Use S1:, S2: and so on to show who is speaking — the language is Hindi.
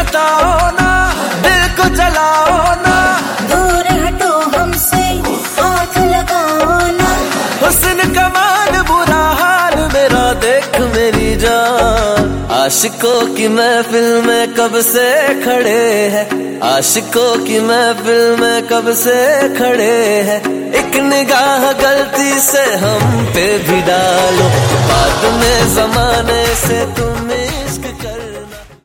S1: सताओ ना, दिल को जलाओ ना,
S2: दूर हटो हमसे, हाथ लगाओ ना।
S1: हुस्न कमाल बुरा हाल मेरा देख मेरी जान। आशिकों की महफिल में कब से खड़े हैं, आशिकों की महफिल में कब से खड़े हैं। एक निगाह गलती से हम पे भी डालो, बाद में जमाने से तुम्हें